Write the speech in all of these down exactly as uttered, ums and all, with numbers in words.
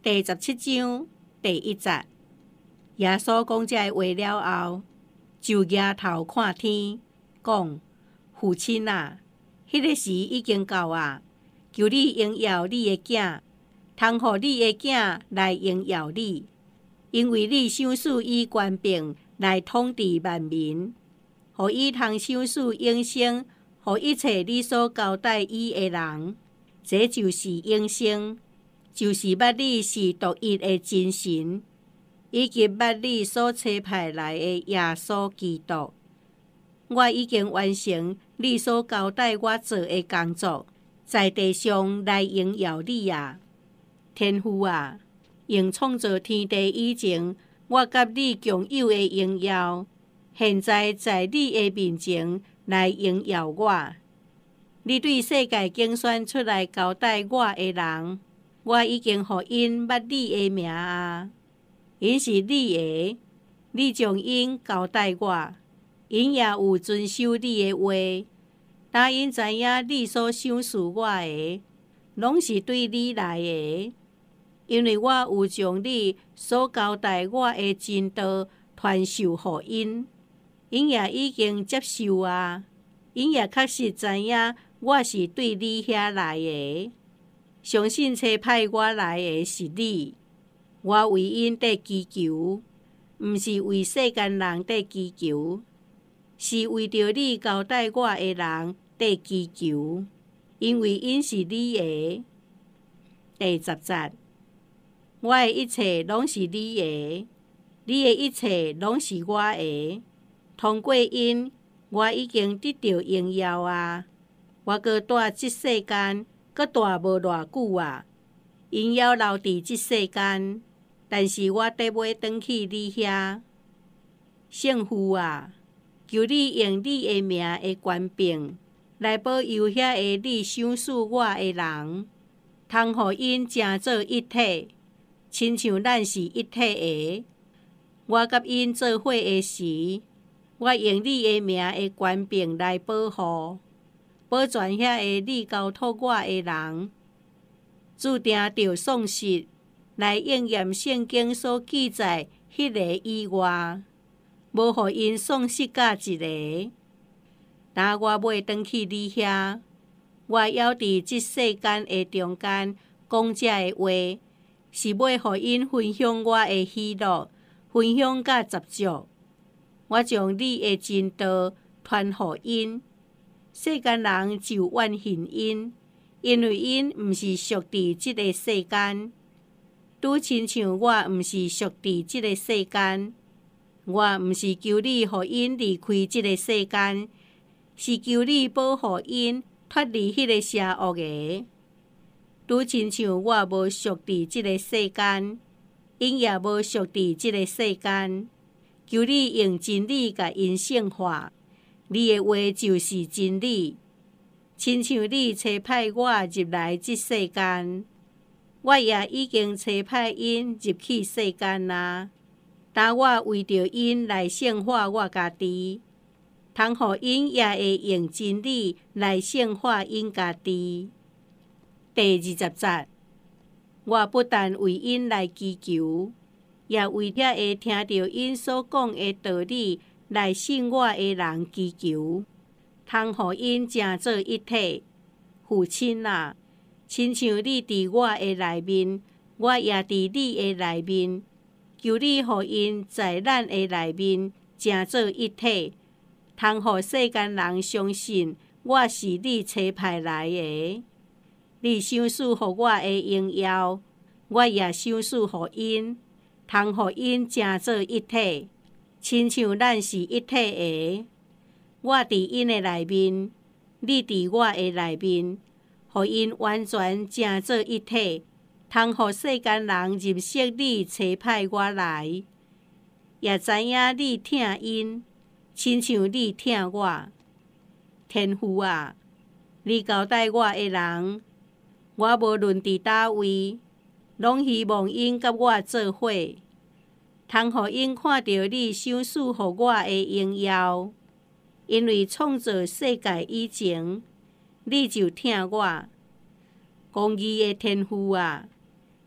第十七章第一节，耶稣讲这话了后，就仰头看天，讲：父亲啊，迄、那个时已经到啊！求你荣耀你的囝，通互你的囝来荣耀你，因为你赏赐伊权柄来统治万民，互伊通赏赐永生，互一切你所交代伊的人。这就是永生。就是捌你是独一的真神，以及捌你所差派来的耶稣基督。我已经完成你所交代我做的工作，在地上来荣耀你啊！天父啊，用创造天地以前，我甲你共有的荣耀，现在在你的面前来荣耀我。你对世界竞选出来交代我的人，我已经予因捌你的名啊！因是你的，你将因交代我，因也有遵守你的话。答因知影你所赏赐我的，拢是对你来的，因为我有将你所交代我的真道传授予因，因也已经接受啊！因也确实知影我是对你遐来的。相信差派我来的是你，我为因在祈求，毋是为世间人在祈求，是为着你交代我的人在祈求，因为因是你的。第十节，我的一切拢是你的，你的一切拢是我的。通过因，我已经得到荣耀啊！我搁住即世间。搁住无偌久啊！因要留伫即世间，但是我得要转去你遐。圣父啊，求你用你的名的权柄来保佑遐个你赏赐我的人，通互因成做一体，亲像咱是一体的。我甲因做伙的时，我用你的名的权柄来保护。保全遐个你交托我的人，注定着丧失，来应验圣经所记载迄个以外，无互因丧失甲一个。当我要转去你遐，我要伫即世间的中间讲这个话，是要互因分享我的喜乐，分享甲十足。我将你的真道传予因。世间人就怨恨因，因为因毋是属伫即个世间，拄亲像我毋是属伫即个世间。我毋是求你，互因离开即个世间，是求你保护因脱离迄个邪恶的。拄亲像我无属伫即个世间，因也无属伫即个世间。求你用真理甲因圣化。你的话就是真理，亲像你差派我入来即世间，我也已经差派因入去世间啊。但我为着因来圣化我家己，通互因也会用真理来圣化因家己。第二十节，我不但为因来祈求，也为遐会听到因所讲的道理。来信我的人祈求，通互因成做一体。父亲啊，亲像你伫我的内面，我也伫你的内面，求你互因在咱的内面成做一体，通互世间人相信我是你差派来的。你赏赐互我的荣耀，我也赏赐互因，通互因成做一体。亲像咱是一体的，我伫因的内面，你伫我的内面，互因完全成做一体，通互世间人认识你差派我来，也知影你疼因，亲像你疼我。天父啊，你交代我的人，我无论伫倒位，拢希望因甲我做伙。通互因看到你赏赐予我的荣耀，因为创造世界以前，你就疼我。公义的天父啊，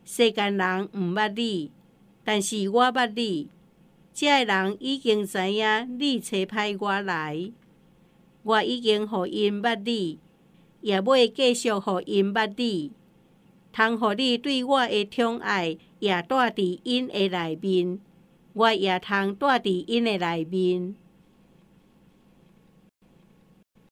世间人毋捌你，但是我捌你。遮个人已经知影你找歹我来，我已经互因捌你，也要继续互因捌你。通互你对我的宠爱也住伫因的内面，我也通住伫因的内面。